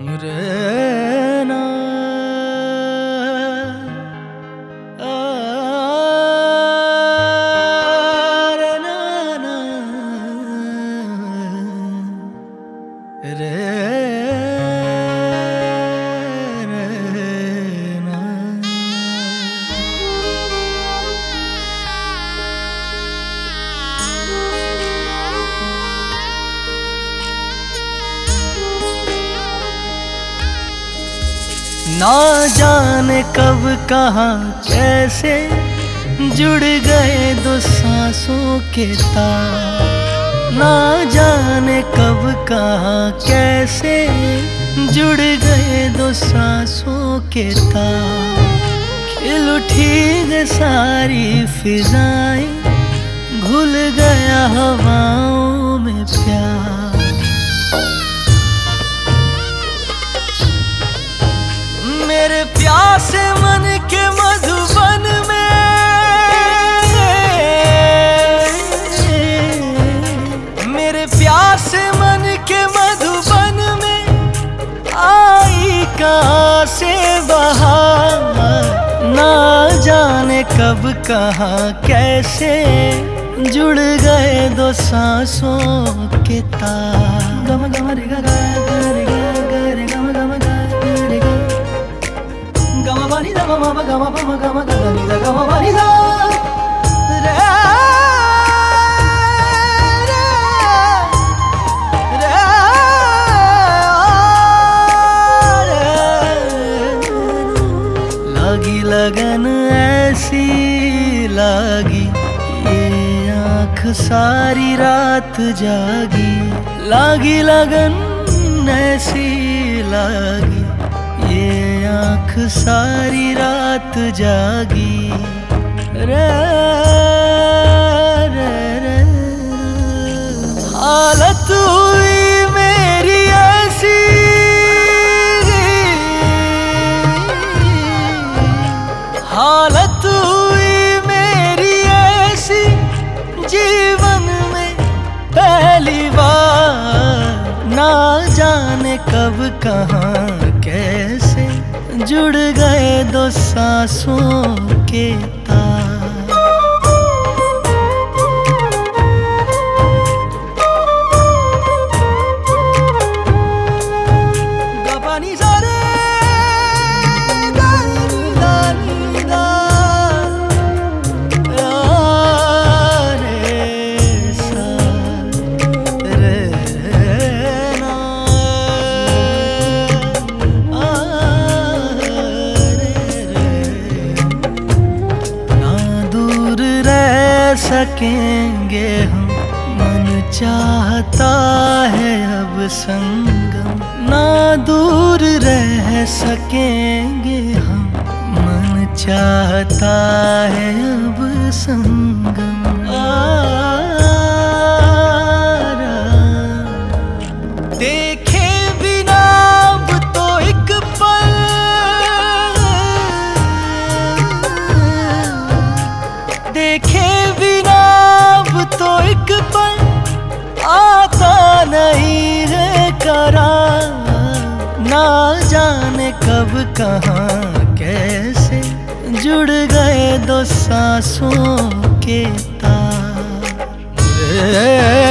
रे ना रे ना ना रे ना। ना जाने कब कहाँ कैसे जुड़ गए दो सांसों के तार। ना जाने कब कहाँ कैसे जुड़ गए दो सांसों के तार। खिल उठी है सारी फिजाएं, घुल गया हवाओं में प्यार। मेरे प्यासे मन के मधुबन में, मेरे प्यासे मन के मधुबन में आई कहाँ से बहार। ना जाने कब कहाँ कैसे जुड़ गए दो सांसों के तार। गम गम रे गा गा रे गा रे गम गम गा रे गा गम बनी दा गम गम गम गम गा नी दा गम बनी दा रे लागी लगन ऐसी लागी, ये आँख सारी रात जागी। लागी लगन ऐसी लागी, ये आँख सारी रात जागी। रे रे रे हालत हुई मेरी ऐसी, हालत हुई मेरी ऐसी जीवन में पहली बार। ना जाने कब कहाँ कैसे जुड़ गए दो सांसों के तार। सकेंगे हम मन चाहता है अब संगम। ना दूर रह सकेंगे हम मन चाहता है अब संगम। देखे बिना अब तो एक पल, देखे बिना अब तो एक पल आता नहीं है करार। ना जाने कब कहाँ कैसे जुड़ गए दो सांसों के तार।